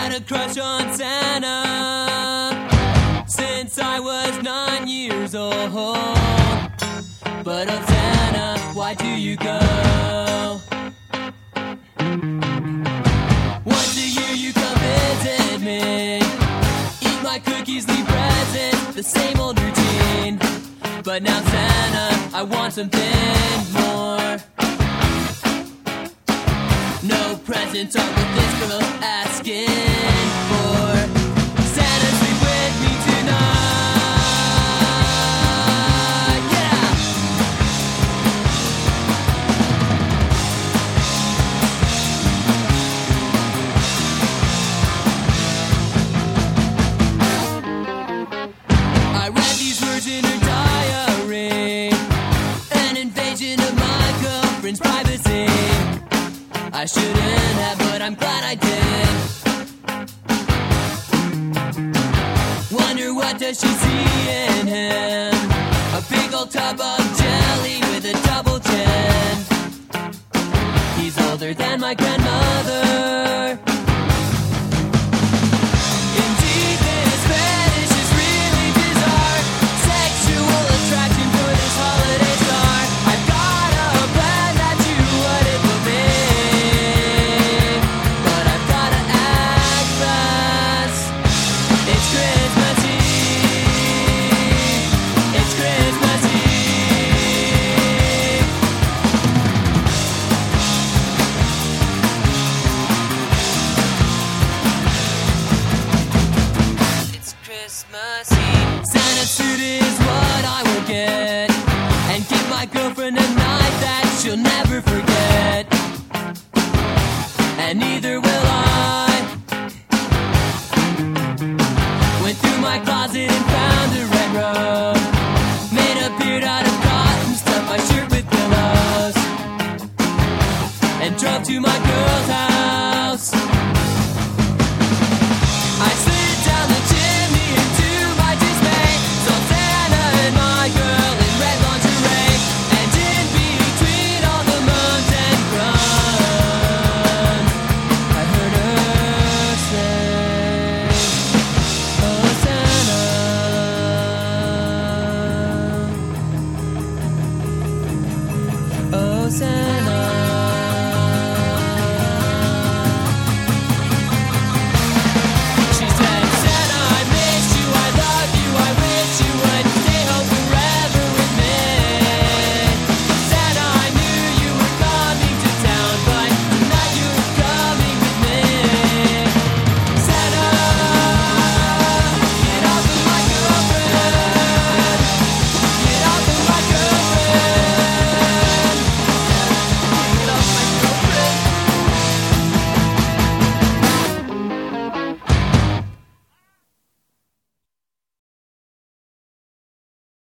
had a crush on Santa since I was 9 years old. But oh Santa, why do you go? Once a year you come visit me, eat my cookies, leave presents, the same old routine. But now Santa, I want something more. No presents are what this girl's asking for. Santa, sleep with me tonight. Yeah! I read these words in her diary, an invasion of my girlfriend's privacy. I shouldn't have, but I'm glad I did. Wonder what does she see in him? A big old tub of jelly with a double chin. He's older than my grandmother. Indeed, this fetish is really bizarre. Sexual attraction for this holiday star. I've got a plan that you wouldn't believe, but I've gotta act fast. It's Christmas Eve. It's Christmas Eve. It's Christmas Eve. Santa's suit is what I will get, and give my girlfriend a night that she'll never forget. And neither will I. Went through my closet and found a red rose, made a beard out of cotton, stuffed my shirt with pillows, and drove to my girl's house. I slid down the chimney and to my dismay saw Santa and my girl in red lingerie, and in between all the moans and grunts I heard her say, oh Santa, oh Santa.